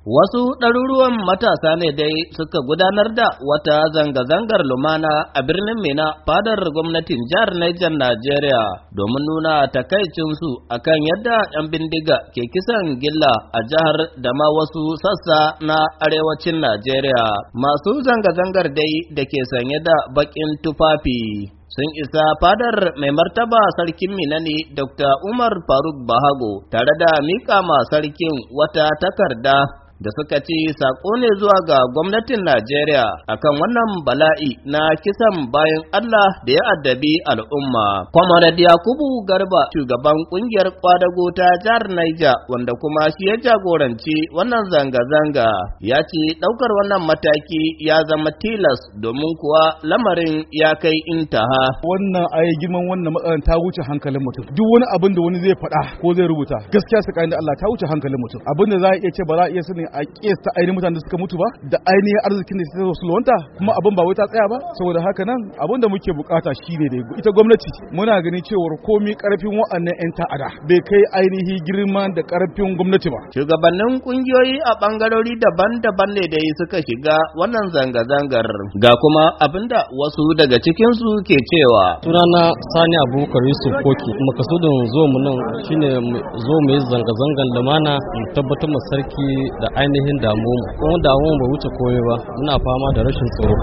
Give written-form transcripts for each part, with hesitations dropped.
Wasu ɗaruruwan matasa ne dai suka gudanar da wata zanga-zangar lumana a birnin Mina fadar gwamnatin jihar Niger Najeriya domin nuna takaicinsu akan yadda 'yan bindiga ke kisan gilla a jihar da ma wasu sassa na arewacin Najeriya. Masu zanga-zangar dai da ke sanye da baƙin tufafi sun isa fadar mai martaba sarkin Mina ne Dr. Umar Faruk Bahago tare da miƙa ma sarkin wata takarda da suka ce saƙo ne zuwa ga gwamnatin Najeriya akan wannan bala'i na kisan bayan Allah da ya addabi al'umma. Comrade Yakubu Garba, shugaban ƙungiyar kwadago ta jihar Niger wanda kuma shi ya jagoranci wannan zanga-zanga, ya ce ɗaukar wannan mataki ya zama tilas domin kuwa lamarin ya kai intaha. Wannan girman wannan matsalar ta wuce hankalin mutum. Duk wani abin da wani zai faɗa ko zai rubuta, gaskiya tsakanin da Allah ta wuce hankalin mutum. Abin da za a iya ce ba za a iya sani a kiyasta ainihin mutanen da suka mutu ba da ainihin arzikin da suka sulwanta, kuma abin ba wai ta tsaya ba. Saboda haka nan abin da muke bukata shine da ita gwamnati muna gani cewar komai karfin wa'annan 'yan ta'ada bai kai ainihin girma da karfin gwamnati ba. Shugabannin kungiyoyi a bangarori daban-daban ne da suka shiga wannan zanga-zangar, ga kuma abinda wasu daga cikinsu ke cewa. Sunana Sani Abubakar Yusuf Koki, makasudin zuwa mu nan shine zo mu yi zanga-zangar lumana mu tabbatar mu sarki da ainihin damuwa, kuma damuwa ba wuce komai ba, muna fama da rashin tsaro.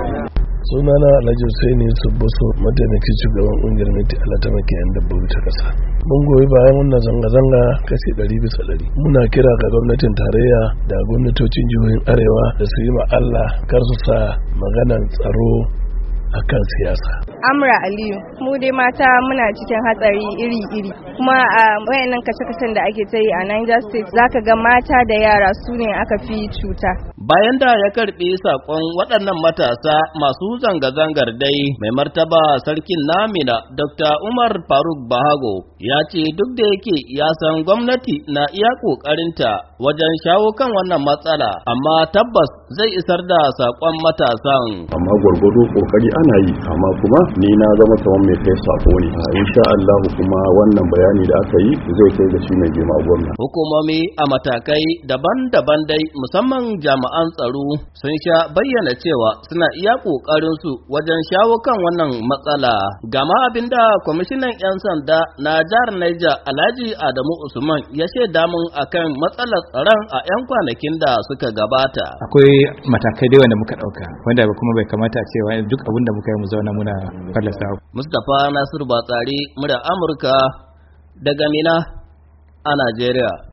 Sunana Alhaji Hussaini Subboso, mataimakin shugaban ƙungiyar Meti Allah ta makiyayin dabbobi ta ƙasa. Mun goyi bayan wannan zanga-zanga kashi 100%. Muna kira ga gwamnatin tarayya da gwamnatocin jihohin arewa da su yi ma Allah kar su sa maganar tsaro akan siyasa. Amra Aliyu, mu dai mata muna cikin hatsari iri-iri, kuma a wayannan kashe-kashen da ake ta yi a Niger State zaka ga mata da yara su ne aka fi cuta. Bayan da ya karɓi saƙon waɗannan matasa masu zanga-zangar dai, mai martaba sarkin Namina Dr. Umar Faruk Bahago ya ce duk da yake ya san gwamnati na iya ƙoƙarinta wajen shawo kan wannan matsala, amma tabbas zai isar da saƙon matasan. Amma gwargwado ƙoƙari ana yi, amma kuma ni na zama kamar mai kai sako ne. Insha Allah kuma wannan bayani da aka yi zai kai ga shi mai girma gwamna. Hukumomi a matakai daban-daban dai musamman jami'an tsaro sun sha bayyana cewa suna iya kokarin su wajen shawo kan wannan matsala. Gama abinda kwamishinan 'yan sanda na jihar Niger Alhaji Adamu Usman ya shaida mun akan matsalar tsaron a 'yan kwanakin da suka gabata. Akwai matakai da wanda muka dauka wanda kuma bai kamata a cewa duk abin da muka yi mu zauna muna fallasa. Mustapha Nasiru Batsari, murya Amurka daga Mina a Najeriya.